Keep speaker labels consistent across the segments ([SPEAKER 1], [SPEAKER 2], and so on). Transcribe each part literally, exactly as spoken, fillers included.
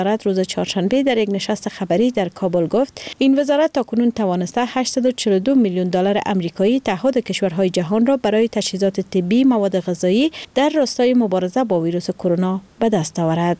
[SPEAKER 1] وزارت روز چهارشنبه در یک نشست خبری در کابل گفت این وزارت تاکنون توانسته هشتصد و چهل و دو میلیون دلار آمریکایی تعهد کشورهای جهان را برای تجهیزات طبی، مواد غذایی در راستای مبارزه با ویروس کرونا به دست آورد.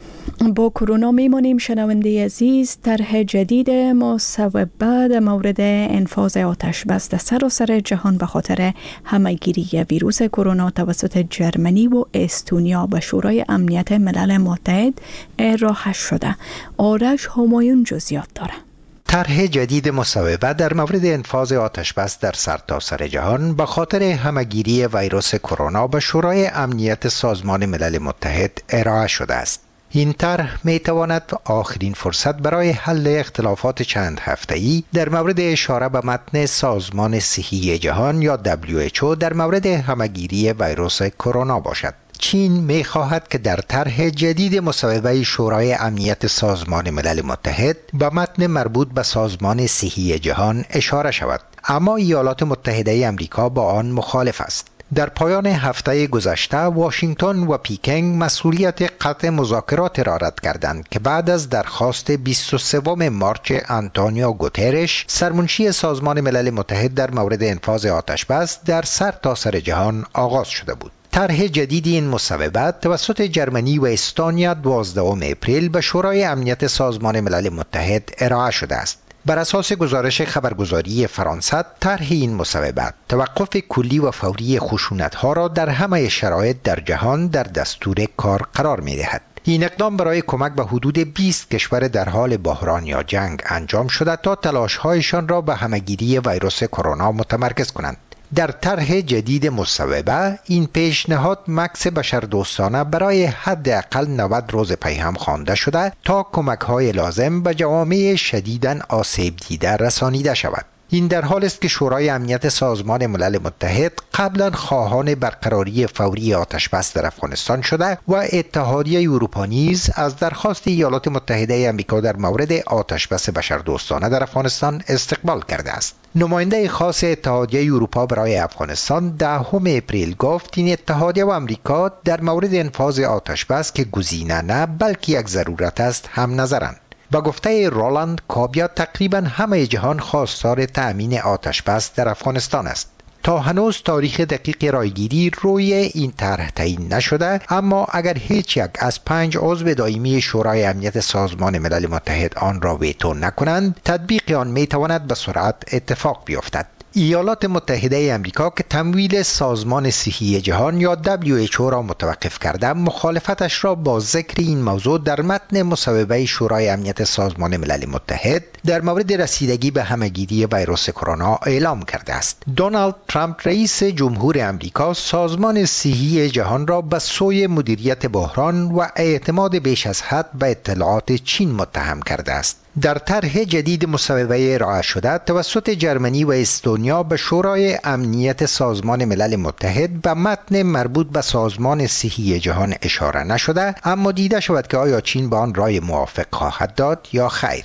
[SPEAKER 2] با کرونا میمانیم شنونده عزیز. طرح جدید مصوبه در مورد انفاذ آتش بس در سراسر جهان به خاطر همهگیری ویروس کرونا توسط جرمنی و استونیا به شورای امنیت ملل متحد ارائه شده. آرش همایون جزئیات داره.
[SPEAKER 3] طرح جدید مصوبه در مورد انفاذ آتش بس در سرتاسر جهان به خاطر همهگیری ویروس کرونا به شورای امنیت سازمان ملل متحد ارائه شده است. این طرح می تواند آخرین فرصت برای حل اختلافات چند هفته‌ای در مورد اشاره به متن سازمان صحی جهان یا دبلیو اچ او در مورد همهگیری ویروس کرونا باشد. چین می خواهد که در طرح جدید مصوبه شورای امنیت سازمان ملل متحد به متن مربوط به سازمان صحی جهان اشاره شود، اما ایالات متحده آمریکا با آن مخالف است. در پایان هفته گذشته واشنگتن و پیکنگ مسئولیت قطع مذاکرات را رد کردند که بعد از درخواست بیست و سوم مارچ آنتونیو گوترش سرمنشی سازمان ملل متحد در مورد انفاذ آتش بس در سرتاسر جهان آغاز شده بود. طرح جدید این مصوبه توسط جرمنی و استونیا دوازدهم اپریل به شورای امنیت سازمان ملل متحد ارائه شده است. بر اساس گزارش خبرگزاری فرانسه، طرح این مصوبه توقف کلی و فوری خشونت‌ها را در همه شرایط در جهان در دستور کار قرار می‌دهد. این اقدام برای کمک به حدود بیست کشور در حال بحران یا جنگ انجام شده تا تلاش‌هایشان را به همهگیری ویروس کرونا متمرکز کنند. در طرح جدید مصوبه این پیشنهاد مکث بشردوستانه برای حداقل نود روز پیهم خوانده شده تا کمک‌های لازم به جوامع شدیداً آسیب دیده رسانیده شود. این در حال است که شورای امنیت سازمان ملل متحد قبلا خواهان برقراری فوری آتش بس در افغانستان شده و اتحادیه اروپا نیز از درخواست ایالات متحده آمریکا در مورد آتش بس بشردوستانه در افغانستان استقبال کرده است. نماینده خاص اتحادیه اروپا برای افغانستان دهم اپریل گفت این اتحادیه و آمریکا در مورد انفاذ آتش بس که گزینه نه بلکه یک ضرورت است هم نظرند. با گفته رولاند کابیا تقریبا همه جهان خواستار تأمین آتش بس در افغانستان است. تا هنوز تاریخ دقیق رایگیری روی این طرح تعیین نشده، اما اگر هیچ یک از پنج عضو دائمی شورای امنیت سازمان ملل متحد آن را ویتو نکنند، تطبیق آن می تواند به سرعت اتفاق بیفتد. ایالات متحده آمریکا که تمویل سازمان صحی جهان یا دبلیو اچ او را متوقف کرده، مخالفتش را با ذکر این موضوع در متن مصوبه شورای امنیت سازمان ملل متحد در مورد رسیدگی به همهگیری ویروس کرونا اعلام کرده است. دونالد ترامپ رئیس جمهور آمریکا سازمان صحی جهان را به سوی مدیریت بحران و اعتماد بیش از حد به اطلاعات چین متهم کرده است. در طرح جدید مصوبه ارائه شده توسط جرمنی و استونیا به شورای امنیت سازمان ملل متحد به متن مربوط به سازمان صحی جهان اشاره نشده، اما دیده شود که آیا چین به آن رای موافق خواهد داد یا خیر.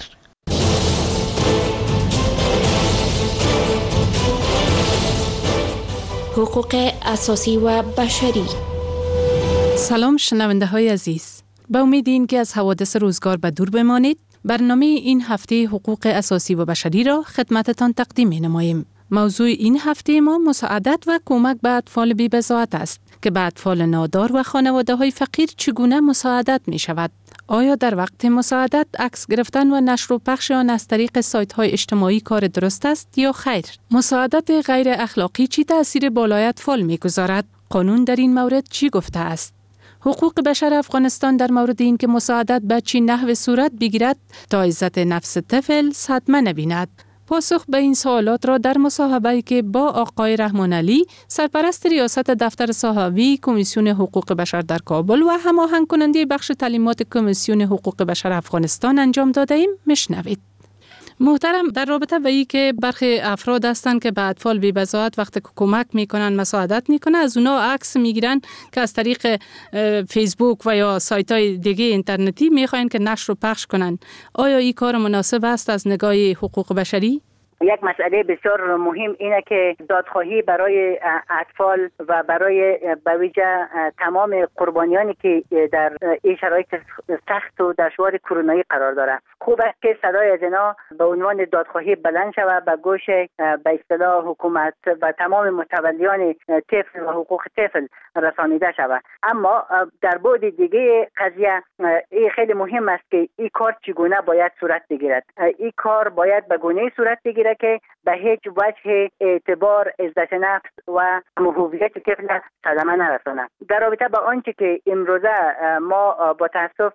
[SPEAKER 4] حقوق اساسی و بشری.
[SPEAKER 5] سلام شنونده های عزیز، با امید این که از حوادث روزگار به دور بمانید، برنامه این هفته حقوق اساسی و بشری را خدمتتان تقدیم نماییم. موضوع این هفته ما مساعدت و کمک به اطفال بی‌بضاعت است که به اطفال نادار و خانواده های فقیر چگونه مساعدت می شود. آیا در وقت مساعدت عکس گرفتن و نشر و پخش آن از طریق سایت های اجتماعی کار درست است یا خیر؟ مساعدت غیر اخلاقی چی تأثیر بالای اطفال می گذارد؟ قانون در این مورد چی گفته است؟ حقوق بشر افغانستان در مورد این که مساعدت به چی نحو صورت بگیرد تا عزت نفس طفل صدمه نبیند. پاسخ به این سوالات را در مصاحبه‌ای که با آقای رحمان علی، سرپرست ریاست دفتر صحابی کمیسیون حقوق بشر در کابل و هماهنگ کننده بخش تعلیمات کمیسیون حقوق بشر افغانستان انجام داده ایم میشنوید. محترم، در رابطه با این که برخی افراد هستند که به اطفال بی‌بضاعت وقتی کمک میکنن، مساعدت میکنن، از اونا عکس میگیرن که از طریق فیسبوک و یا سایت های دیگه اینترنتی میخواین که نشر و پخش کنن. آیا این کار مناسب است از نگاه حقوق بشری؟
[SPEAKER 6] یک مسئله بسیار مهم اینه که دادخواهی برای اطفال و برای بویژه تمام قربانیانی که در این شرایط سخت و دشوار کرونایی قرار داره. خوب است که صدای از اینا به عنوان دادخواهی بلند شود به گوش به اصطلاح حکومت و تمام متولیان طفل و حقوق طفل رسانیده شود. اما در بعد دیگه قضیه این خیلی مهم است که این کار چگونه باید صورت بگیرد. این کار باید به گونه صورت بگیرد که به هیچ وجه اعتبار، عزت نفس و هویت طفل صدمه نرساند. در رابطه با آنچه که امروزه ما با تاسف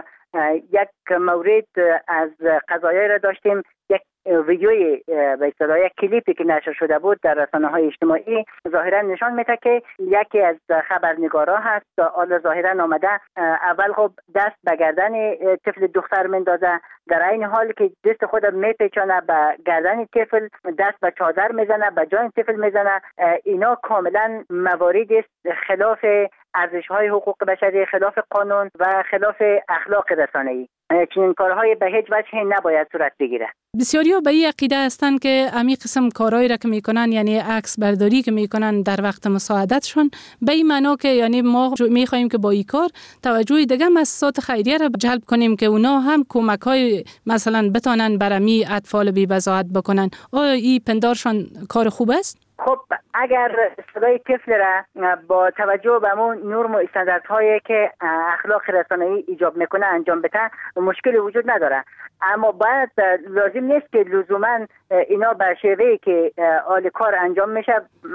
[SPEAKER 6] یک مورد از قضایایی را داشتیم، یک ویدیوی به اصطلاح یک کلیپی که نشر شده بود در رسانه‌های اجتماعی ظاهرا نشان میده که یکی از خبرنگارا هست، حالا ظاهرا آمده اول خب دست به گردن طفل دختر میندازه، در این حال که دست خود میپیچانه به گردن طفل، دست به چادر میزنه، به جای طفل میزنه. اینا کاملا مواردی است خلاف ارزش‌های حقوق بشری، خلاف قانون و خلاف اخلاق رسانه‌ای. چنین کارهای به هیچ وجه نباید صورت بگیره.
[SPEAKER 5] بسیاری‌ها به این عقیده هستند که امی قسم کارهایی را که میکنن، یعنی عکس برداری که میکنن در وقت مساعدتشون، به این معنا که یعنی ما میخوایم که با این کار توجه دیگه مؤسسات خیریه را جلب کنیم که اونا هم کمک‌های مثلا بتونن برای اطفال بی بضاعت بکنن. آیا این پندارشان کار خوب است؟
[SPEAKER 6] خب اگر صدای طفل را با توجه به اون نرم و استانداردهایی که اخلاق رسانه‌ای ایجاب میکنه انجام بده، مشکلی وجود نداره. اما باید لازم نیست که لزوما اینا به شیوهی که آل کار انجام میشه،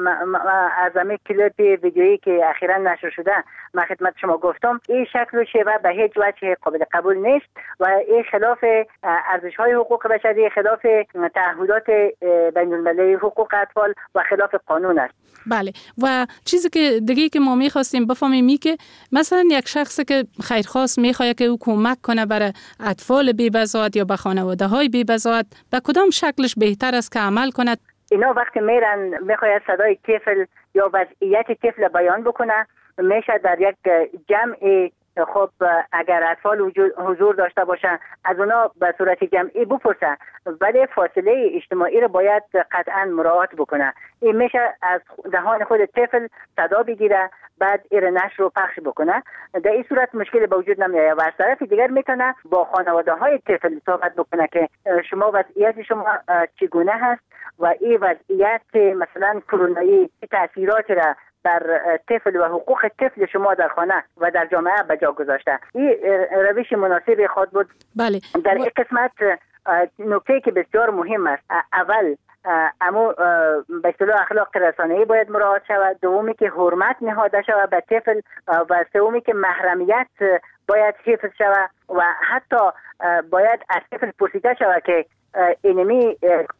[SPEAKER 6] از همه کلیپ ویدیویی که اخیراً نشر شده من خدمت شما گفتم، این شکل و شیوه به هیچ وجه قابل قبول نیست و این خلاف ارزش‌های حقوق بشری، خلاف تعهدات بین‌المللی حقوق اطفال و خلاف قانون است.
[SPEAKER 5] بله. و چیزی که دیگه که ما می‌خواستیم بفهمیم می که مثلا یک شخصی که خیرخواست می‌خواد که او کمک کنه برای اطفال بی بضاعت یا به خانواده‌های بی بضاعت، به کدام شکلش بهتر است که عمل کند؟
[SPEAKER 6] اینا وقتی میرن میخواد صدای طفل یا وضعیت طفل بیان بکنه، میشه در یک جمع، خب اگر اطفال حضور داشته باشن از اونا به صورت جمعی بپرسه، ولی فاصله اجتماعی رو باید قطعا مراعات بکنه. این میشه از دهان خود طفل صدا بگیره، بعد ایر نشر رو پخش بکنه. در این صورت مشکلی به وجود نمیاد و از طرف دیگر میتونه با خانواده های طفل صحبت بکنه که شما وضعیت شما چگونه هست و این وضعیت مثلا کرونایی تاثیرات را بر طفل و حقوق طفل شما در خانه و در جامعه به جا گذاشته. این روش مناسبی خود بود.
[SPEAKER 5] بله.
[SPEAKER 6] در این قسمت نکته که بسیار مهم است، اول اما به اصطلاح اخلاق رسانه‌ای باید مراعات شود، دومی که حرمت نهاده شود به طفل و سومی که محرمیت باید حفظ شود و حتی باید از طفل پرسیده شود که اینمی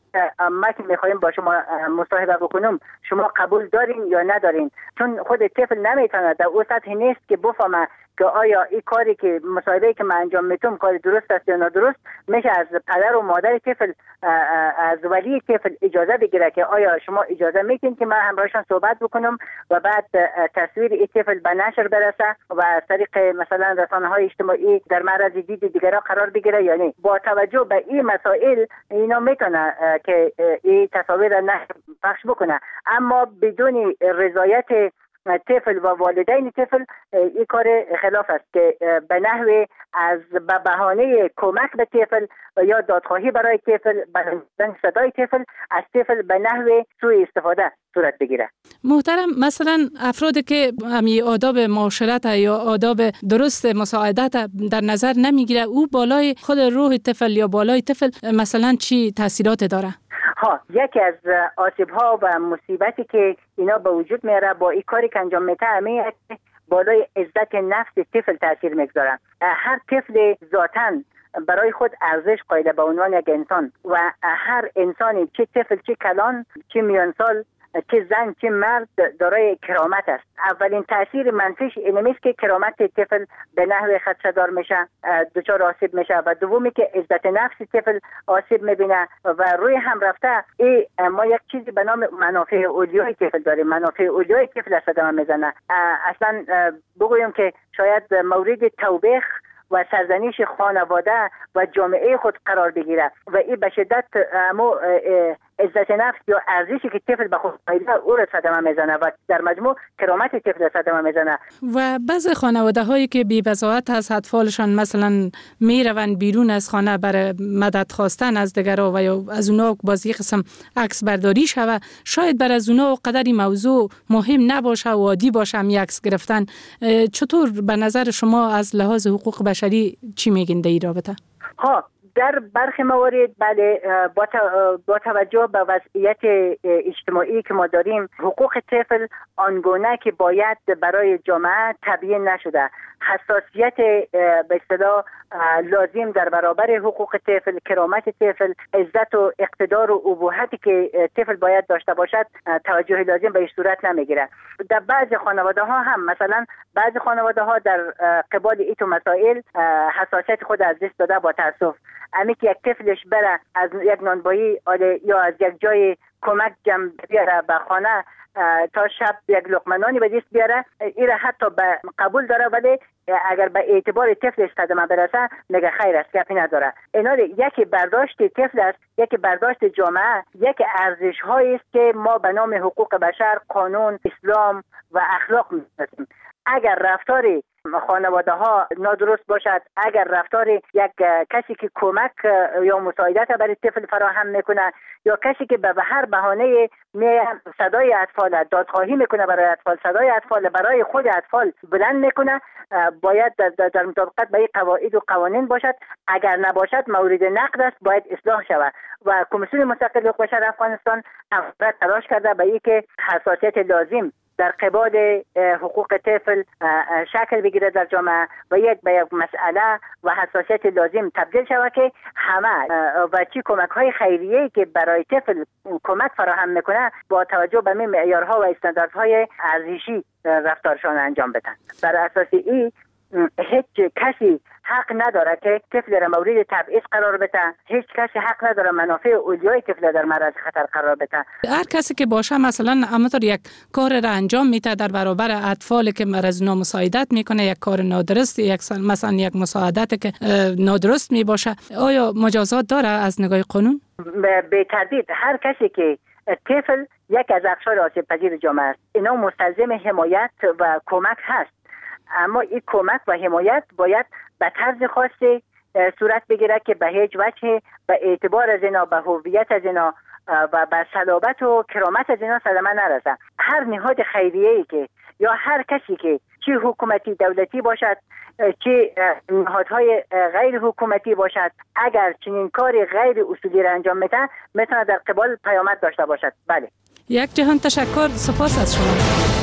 [SPEAKER 6] ما که میخوایم با شما مصاحبه بکنم شما قبول دارین یا ندارین، چون خود طفل نمیتونه در اون سطح نیست که بفهمه که آیا این کاری که مصاحبه که من انجام میتونم کار درست است یا نادرست. میشه از پدر و مادر طفل، از ولی طفل اجازه بگیره که آیا شما اجازه میتین که من همراهشان صحبت بکنم و بعد تصویر این طفل به نشر برسه و از طریق مثلا رسانه‌های اجتماعی در معرض دید دیگران قرار بگیره یا نه. با توجه به این مسائل اینا میتونه که این تصاویر را نشر پخش بکنه، اما بدون رضایت طفل و والدین طفل این کار خلاف است که به نحوی از به بهانه کمک به طفل و یا دادخواهی برای طفل، بلندن صدای طفل از طفل به نحوی سوء استفاده صورت بگیره.
[SPEAKER 5] محترم، مثلا افرادی که امی آداب معاشرت یا آداب درست مساعدت در نظر نمیگیره، او بالای خود روح طفل یا بالای طفل مثلا چی تاثیرات داره؟
[SPEAKER 6] ها، یکی از آسیب‌ها و مصیبتی که اینا به وجود میاره با این کاری که انجام میده همیه بالای عزت نفس طفل تاثیر میگذاره. هر طفل ذاتاً برای خود ارزش قائل به عنوان یک انسان و هر انسانی، چه طفل چه کلان چه میانسال چه زن چه مرد، دارای کرامت است. اولین تاثیر منفیش اینه که کرامت طفل به نحو خدشه‌دار میشه، دچار آسیب میشه و دومی که عزت نفس طفل آسیب میبینه و روی هم رفته. ای ما یک چیزی به نام منافع اولیای طفل داریم، منافع اولیای طفل صدمه میزنه. اصلا بگویم که شاید مورد توبیخ و سرزنش خانواده و جامعه خود قرار بگیره و این به شدت امو عزت نفس یا ارزشی که طفل به خود قائله او را صدمه میزنه و در مجموع کرامت طفل صدمه میزنه.
[SPEAKER 5] و بعضی خانواده هایی که بی بضاعت از اطفالشان مثلا میروند بیرون از خانه برای مدد خواستن از دیگران و یا از اونا بازی قسم عکس برداری شوه، شاید بر از اونا قدری موضوع مهم نباشه و عادی باشه هم عکس گرفتن. چطور به نظر شما از لحاظ حقوق بشری چی میگین در این رابطه؟
[SPEAKER 6] ها در برخی موارد بله، با, با توجه به وضعیت اجتماعی که ما داریم حقوق طفل آنگونه که باید برای جامعه تبیین نشده. حساسیت به اصطلاح لازم در برابر حقوق طفل، کرامت طفل، عزت و اقتدار و ابوهتی که طفل باید داشته باشد توجه لازم به این صورت نمیگیره. در بعضی خانواده ها هم مثلا بعضی خانواده ها در قبال ایتو مسائل حساسیت خود از دست داده با تاسف. امی که یک طفلش بره از یک نانبایی یا از یک جای کمک جمع بیاره به خانه تا شب یک لقمه نانی به دست بیاره، ایره حتی به قبول داره، ولی اگر به اعتبار طفلش صدمه برسه میگه خیر است، گپی نداره. اینا یکی برداشت طفل است، یکی برداشت جامعه، یک ارزش هایی است که ما به نام حقوق بشر، قانون، اسلام و اخلاق می‌شناسیم. اگر رفتار خانواده ها نادرست باشد، اگر رفتار یک کسی که کمک یا مساعدت برای طفل فراهم میکنه یا کسی که به هر بهانه می صدای اطفال دادخواهی میکنه برای اطفال، صدای اطفال برای خود اطفال بلند میکنه، باید در, در مطابقت به این قواعد و قوانین باشد. اگر نباشد مورد نقد است، باید اصلاح شود. و کمیسیون مستقل حقوق بشر افغانستان افراد تلاش کرده به اینکه حساسیت لازم در قبال حقوق طفل شکل بگیره در جامعه و یک به یک مسئله و حساسیت لازم تبدیل شود که همه و چی کمک های خیریه‌ای که برای طفل کمک فراهم میکنه با توجه به معیارها و استانداردهای ارزشی رفتارشان انجام بدن. بر اساس این هیچ کسی حق نداره که طفل را مورد تبعیض قرار بده، هیچ کسی حق نداره منافع اولیای طفل در معرض خطر قرار بده.
[SPEAKER 5] هر کسی که باشه مثلا همونطور یک کار را انجام میده در برابر اطفالی که مرز نامساعدت میکنه، یک کار نادرست، یک مثلا یک مساعدت که نادرست می باشه، آیا مجازات داره از نگاه قانون؟
[SPEAKER 6] به تردید هر کسی که طفل یک از اقشار آسیب پذیر جامعه است، اینا مستلزم حمایت و کمک هست، اما این کمک و حمایت باید به طرز خاصی صورت بگیره که به هیچ وجه به اعتبار از اینا، به هویت از اینا و به صلابت و کرامت از اینا صدمه نرسه. هر نهاد خیریه‌ای که یا هر کسی که چه حکومتی دولتی باشد چه نهادهای غیر حکومتی باشد، اگر چنین کاری غیر اصولی را انجام میده میتونه در قبال پیامد داشته باشد. بله.
[SPEAKER 5] یک جهان تشکر، سپاس از شما.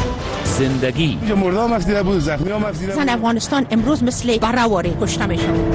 [SPEAKER 7] زندگی
[SPEAKER 8] مردم افزیده بود، زخمی هم افزیده بود.
[SPEAKER 9] زن افغانستان امروز مثل برهواری کشته میشود.